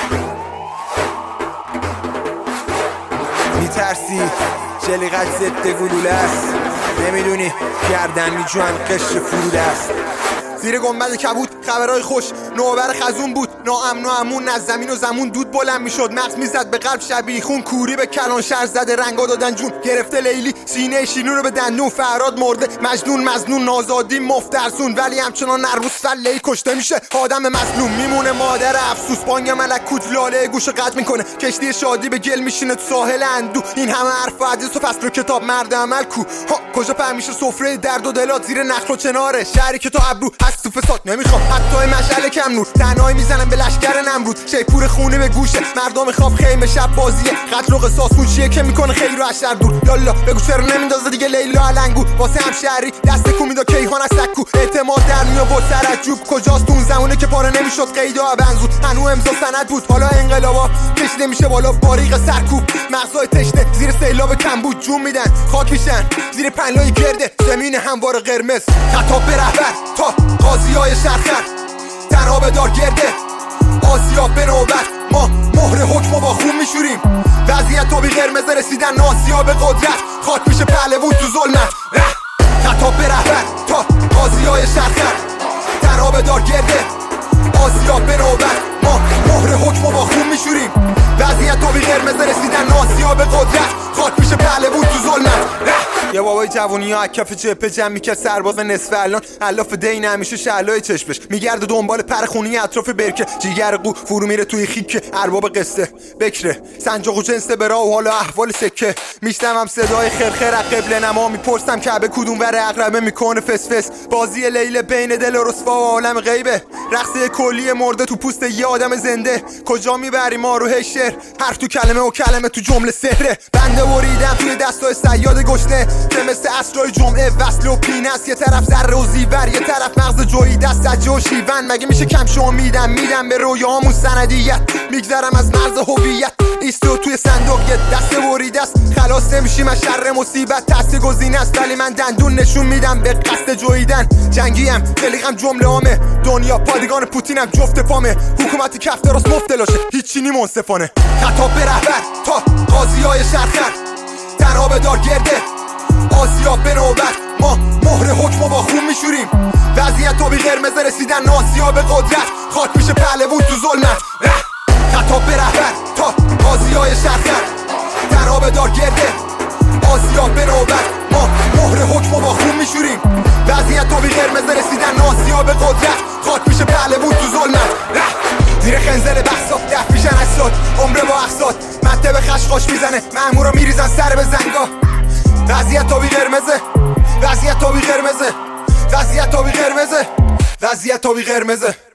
میترسی جلیقت ضد گلوله است، نمیدونی گردن میجوان قشر فروده است. زیر گنبد کبود خبرهای خوش، نوبر خزون بود، ناامن و امون از زمین و زمون دود بلند میشد، مغز میزد به قلب شبیه خون، کوری به کلان شهر زده، رنگا دادن جون، گرفته لیلی سینه شیرین رو به دندون، فرهاد مرده مجنون مظنون، نازادی مفترسون، ولی همچنان نروس فله کشته میشه آدم مظلوم، میمونه مادر افسوس، بانگ ملکوت لاله گوش قطع میکنه، کشتی شادی به گل میشینه تو ساحل اندو، این همه حرف و حدیث و فصل و کتاب مرد عمل کو، کجا پهمیشه سفره درد و دلات زیر نخل و چناره، شهری که تو ابرو هست تو فساد نمیخوام حتی مشعل کم نور، تنهایی میزنم به لشکر نمرود، شیپور خونه به گوشه، مردم خواب خیمه شب بازیه، قتل و قصاص اون چیه که میکنه خیر و اشر دور، یالا بگو چرا نمیندازه دیگه لیلا علنگو، واسه همشهری دست کو میدا کیهان از سکو، اعتماد در میآورد سرجوب، کجاست اون زمونه که پاره نمیشد قیدا بنزود، هنو امضا سند بود، حالا انقلابا کشیده میشه بالا باریق سرکوب، مغزای تشنه زیر سیلاب کمبود جون میدن، خاک میشن زیر پنلای گرده زمین هموار قرمز، خطاب به رهبر تا قاضیای شرخر، تنها به دار گرده آسیاب به نوبت، ما مهر حکم با خون میشوریم، وضعیت تا بی قرمز رسیدن ناسیاب قدرت، خاک میشه پهلوون تو ظلمت، خطاب به رهبر تا قاضیای شرخر، تنها به دار گرده آسیاب به نوبت، ما مهر حکم با خون میشوریم، وضعیت تا بی قرمز رسیدن ناسیاب قدرت، خاک میشه پهلوون تو ظلمت. یه بابای جوونی ها کف جبهه جمع میکرد سرباز نصف الان، الاف دین همیشه شعلای چشمش میگرده دنبال پر خونی اطراف برکه، جیگر قو فرو میره توی خیک ارباب قصه، بکره سنجاق و جنس برا و حالا احوال سکه، میشنوم صدای خرخر از قبله نما، میپرسم کعبه کدوم ور عقربه میکنه فسفس، بازی لیل بین دل و رسوا و عالم غیبه، رقصه کلی مرده تو پوست یه آدم زنده، کجا میبری ما رو هی شعر، حرف تو کلمه و کلمه تو جمله سحره، بنده بریدم توی دستای صیاد گشنه که مثل عصرهای جمعه وصل و پینه است، یه طرف ذره و زیور یه طرف مغز جویی دست سجه و شیون، مگه میشه کم شو میدم به رویامون سندیت، میگذرم از مرز هویت ایستو توی صندوق یه دست بریده است، خلاص نمیشیم از شر مصیبت، تست گزینه است ولی من دندون نشون میدم به قصد جویدن، جنگیم دلیقم جمله عامه، دنیا پادگان پوتینم جفت پامه، حکومتی کف دراست مفتلاشه هیچی نی منصفانه، خطاب به رهبر تا قاضیای شرخر، تنها به دار گرده آسیاب به نوبت، ما مهر حکم با خون میشوریم، وضعیت تا بی قرمز رسیدن ناسیاب قدرت، خاک میشه پهلوون تو ظلمت، خطاب به رهبر تا قاضیای شرخر، تنها به دار گرده آسیاب به نوبت، ما مهر حکم با خون میشوریم، وضعیت تا بی قرمز رسیدن ناسیاب قدرت، خاک میشه پهلوون تو ظلمت، زیر خنزل بحثات دف میشن اسلات، عمر با اقساط مته به خشخاش میزنه، مأمورا میریزن سر به زنگا، وضعیت تا بی قرمزه، وضعیت تا بی قرمزه، وضعیت تا بی قرمزه، وضعیت تا بی قرمزه.